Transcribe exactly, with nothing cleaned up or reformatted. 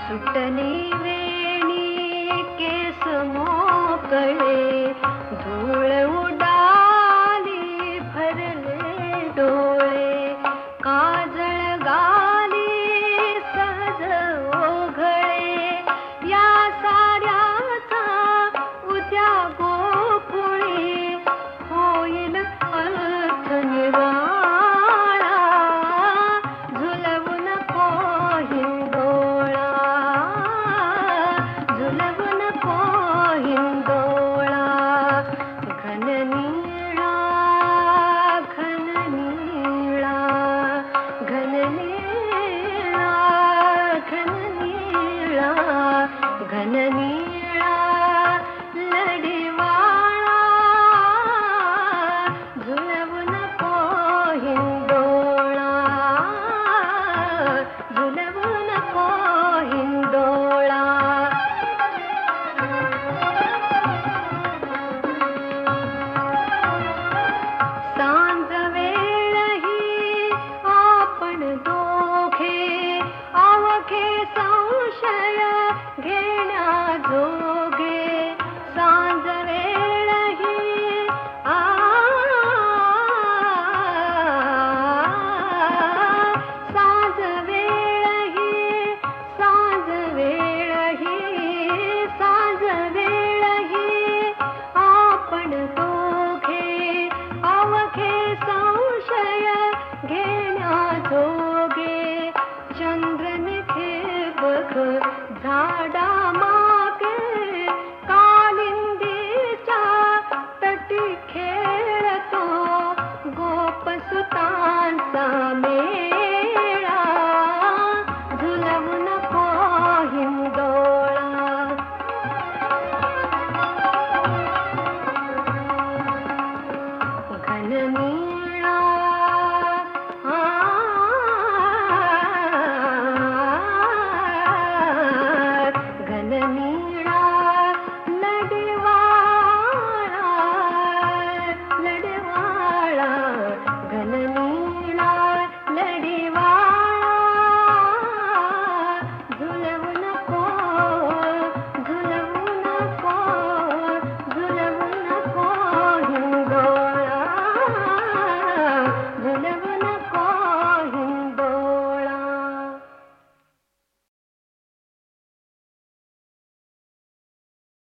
सुटली वेणी केस मोकळे, धूळ उडाली भरले डोळे, काजळ गाली सहज ओघळे, या साऱ्याचा उद्या गोकुळी होईल अर्थ निराळा, झुलवू नको हिंदोळा, झुलवू नको हिंदोळा. घन निळा घन निळा घन निळा घन निळा घन निळा लढिवाळा, झुलवू नको हिंदोळा, झुलवू नको हिंदोळा. सांज वेळही आपण दोघे अवघे संशय घेण्याजोगे, सांज वेळही आ सांज वेळही सांज वेळही सांज वेळही आपण दोघे अवघे संशय घेण्याजोगे, चंद्र निघे बघ झाडा